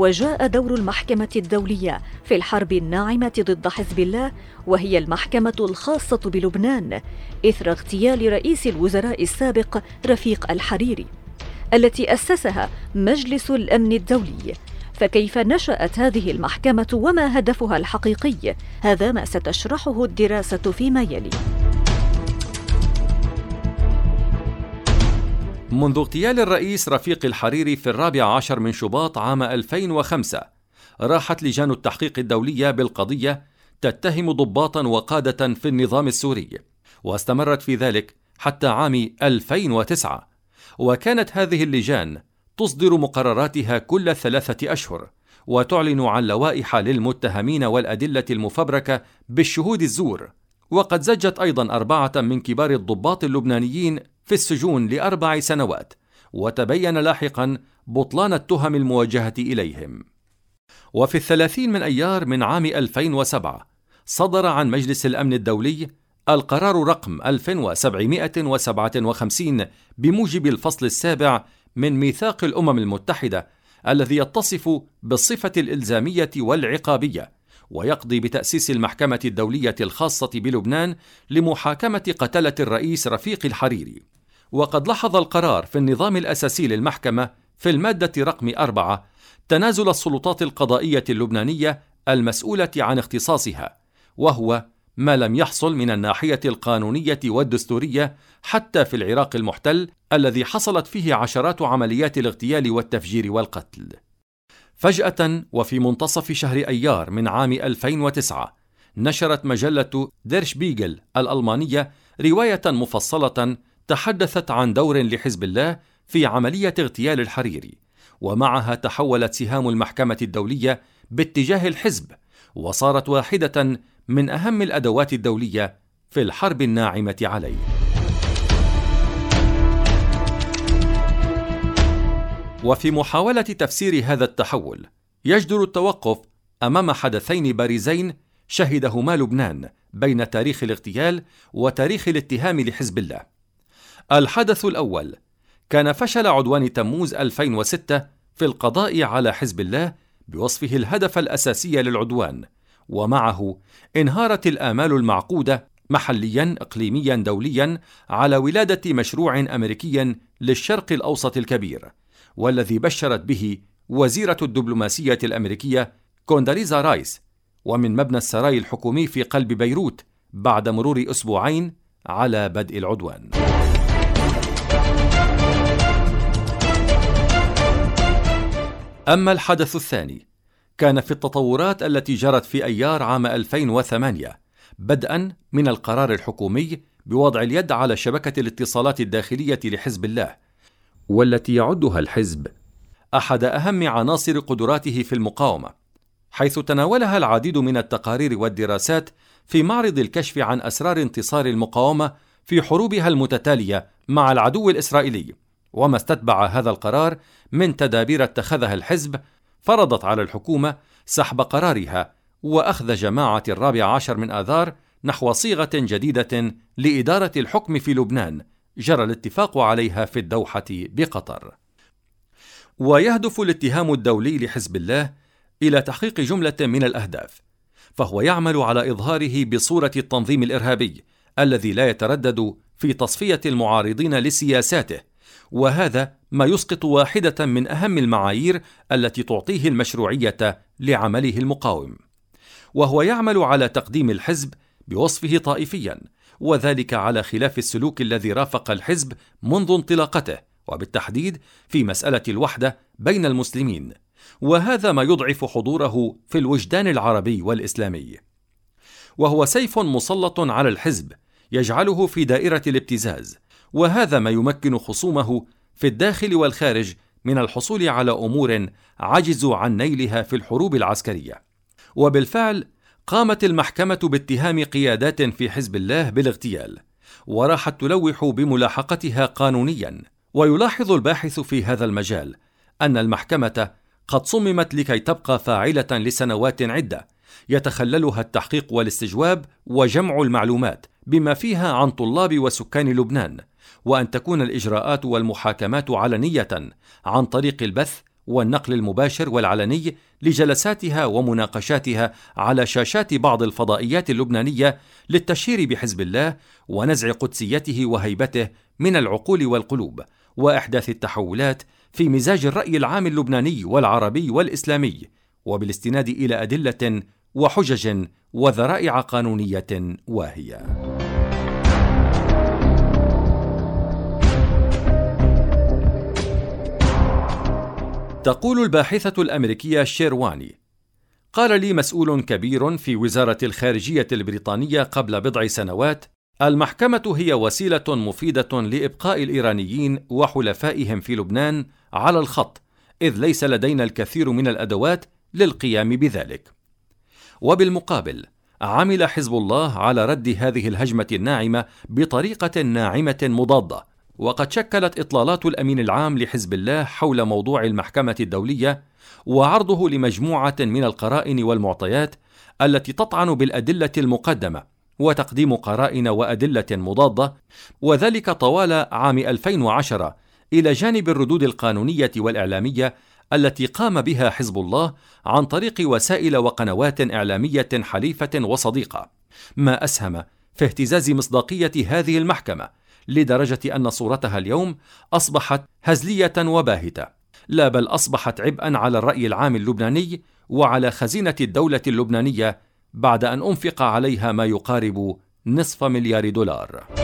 وجاء دور المحكمة الدولية في الحرب الناعمة ضد حزب الله، وهي المحكمة الخاصة بلبنان، إثر اغتيال رئيس الوزراء السابق رفيق الحريري التي أسسها مجلس الأمن الدولي. فكيف نشأت هذه المحكمة وما هدفها الحقيقي؟ هذا ما ستشرحه الدراسة فيما يلي. منذ اغتيال الرئيس رفيق الحريري في 14 من شباط عام 2005 راحت لجان التحقيق الدولية بالقضية تتهم ضباطا وقادة في النظام السوري، واستمرت في ذلك حتى عام 2009، وكانت هذه اللجان تصدر مقرراتها كل 3 أشهر وتعلن عن لوائح للمتهمين والأدلة المفبركة بالشهود الزور. وقد زجت أيضا 4 من كبار الضباط اللبنانيين في السجون ل4 سنوات، وتبين لاحقا بطلان التهم الموجهة إليهم. وفي 30 من أيار من عام 2007 صدر عن مجلس الأمن الدولي القرار رقم 2757 بموجب الفصل 7 من ميثاق الأمم المتحدة، الذي يتصف بالصفة الإلزامية والعقابية، ويقضي بتأسيس المحكمة الدولية الخاصة بلبنان لمحاكمة قتلة الرئيس رفيق الحريري. وقد لاحظ القرار في النظام الأساسي للمحكمة في المادة رقم 4 تنازل السلطات القضائية اللبنانية المسؤولة عن اختصاصها، وهو ما لم يحصل من الناحية القانونية والدستورية حتى في العراق المحتل الذي حصلت فيه عشرات عمليات الاغتيال والتفجير والقتل. فجأة وفي منتصف شهر أيار من عام 2009 نشرت مجلة دير شبيغل الألمانية رواية مفصلة تحدثت عن دور لحزب الله في عملية اغتيال الحريري، ومعها تحولت سهام المحكمة الدولية باتجاه الحزب، وصارت واحدة من أهم الأدوات الدولية في الحرب الناعمة عليه. وفي محاولة تفسير هذا التحول يجدر التوقف أمام حدثين بارزين شهدهما لبنان بين تاريخ الاغتيال وتاريخ الاتهام لحزب الله. الحدث الأول كان فشل عدوان تموز 2006 في القضاء على حزب الله بوصفه الهدف الأساسي للعدوان، ومعه انهارت الآمال المعقودة محليا إقليميا دوليا على ولادة مشروع أمريكي للشرق الأوسط الكبير، والذي بشرت به وزيرة الدبلوماسية الأمريكية كونداليزا رايس، ومن مبنى السراي الحكومي في قلب بيروت بعد مرور 2 أسبوع على بدء العدوان. أما الحدث الثاني كان في التطورات التي جرت في أيار عام 2008، بدءا من القرار الحكومي بوضع اليد على شبكة الاتصالات الداخلية لحزب الله، والتي يعدها الحزب أحد أهم عناصر قدراته في المقاومة، حيث تناولها العديد من التقارير والدراسات في معرض الكشف عن أسرار انتصار المقاومة في حروبها المتتالية مع العدو الإسرائيلي، وما استتبع هذا القرار من تدابير اتخذها الحزب فرضت على الحكومة سحب قرارها وأخذ جماعة 14 من آذار نحو صيغة جديدة لإدارة الحكم في لبنان جرى الاتفاق عليها في الدوحة بقطر. ويهدف الاتهام الدولي لحزب الله إلى تحقيق جملة من الأهداف، فهو يعمل على إظهاره بصورة التنظيم الإرهابي الذي لا يتردد في تصفية المعارضين لسياساته، وهذا ما يسقط واحدة من أهم المعايير التي تعطيه المشروعية لعمله المقاوم، وهو يعمل على تقديم الحزب بوصفه طائفيا، وذلك على خلاف السلوك الذي رافق الحزب منذ انطلاقته، وبالتحديد في مسألة الوحدة بين المسلمين، وهذا ما يضعف حضوره في الوجدان العربي والإسلامي. وهو سيف مسلط على الحزب يجعله في دائرة الابتزاز، وهذا ما يمكن خصومه في الداخل والخارج من الحصول على أمور عجزوا عن نيلها في الحروب العسكرية. وبالفعل قامت المحكمة باتهام قيادات في حزب الله بالاغتيال، وراحت تلوح بملاحقتها قانونيا. ويلاحظ الباحث في هذا المجال أن المحكمة قد صممت لكي تبقى فاعلة لسنوات عدة يتخللها التحقيق والاستجواب وجمع المعلومات بما فيها عن طلاب وسكان لبنان، وأن تكون الإجراءات والمحاكمات علنية عن طريق البث والنقل المباشر والعلني لجلساتها ومناقشاتها على شاشات بعض الفضائيات اللبنانية للتشهير بحزب الله ونزع قدسيته وهيبته من العقول والقلوب، وإحداث التحولات في مزاج الرأي العام اللبناني والعربي والإسلامي، وبالاستناد إلى أدلة وحجج وذرائع قانونية واهية. تقول الباحثة الأمريكية شيرواني: قال لي مسؤول كبير في وزارة الخارجية البريطانية قبل بضع سنوات: المحكمة هي وسيلة مفيدة لإبقاء الإيرانيين وحلفائهم في لبنان على الخط، إذ ليس لدينا الكثير من الأدوات للقيام بذلك. وبالمقابل عمل حزب الله على رد هذه الهجمة الناعمة بطريقة ناعمة مضادة، وقد شكلت إطلالات الأمين العام لحزب الله حول موضوع المحكمة الدولية وعرضه لمجموعة من القرائن والمعطيات التي تطعن بالأدلة المقدمة وتقديم قرائن وأدلة مضادة، وذلك طوال عام 2010 إلى جانب الردود القانونية والإعلامية التي قام بها حزب الله عن طريق وسائل وقنوات إعلامية حليفة وصديقة، ما أسهم في اهتزاز مصداقية هذه المحكمة لدرجة أن صورتها اليوم أصبحت هزلية وباهتة، لا بل أصبحت عبئا على الرأي العام اللبناني وعلى خزينة الدولة اللبنانية بعد أن أنفق عليها ما يقارب $500 مليار.